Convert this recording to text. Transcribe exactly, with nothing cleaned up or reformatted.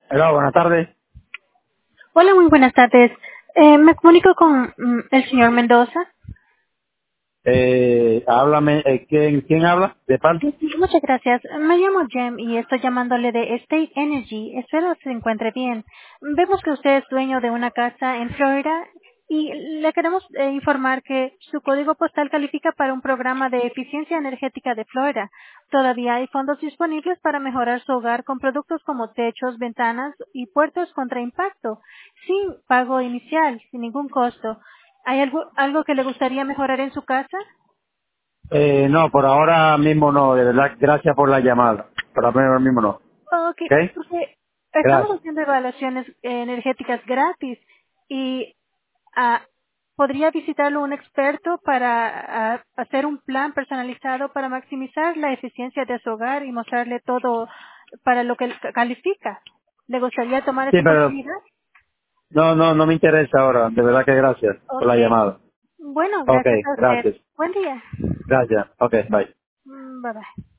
Hola, buenas tardes. Hola, muy buenas tardes. Eh, me comunico con mm, el señor Mendoza. Eh, háblame, eh, ¿quién, ¿quién habla? ¿De parte? Muchas gracias. Me llamo Jem y estoy llamándole de State Energy. Espero se encuentre bien. Vemos que usted es dueño de una casa en Florida y le queremos eh, informar que su código postal califica para un programa de eficiencia energética de Florida. Todavía hay fondos disponibles para mejorar su hogar con productos como techos, ventanas y puertos contra impacto, sin pago inicial, sin ningún costo. ¿Hay algo, algo que le gustaría mejorar en su casa? Eh, no, por ahora mismo no, de verdad, gracias por la llamada. Por ahora mismo no. Ok, ¿Ok? porque estamos Gracias. haciendo evaluaciones eh, energéticas gratis y ah, podría visitarlo un experto para ah, hacer un plan personalizado para maximizar la eficiencia de su hogar y mostrarle todo para lo que él califica. ¿Le gustaría tomar Sí, esa pero oportunidad? no, no, no me interesa ahora. De verdad que gracias por Ok. la llamada. Bueno, Ok, gracias a usted. gracias. Buen día. Gracias. Ok, bye. Mm, bye bye.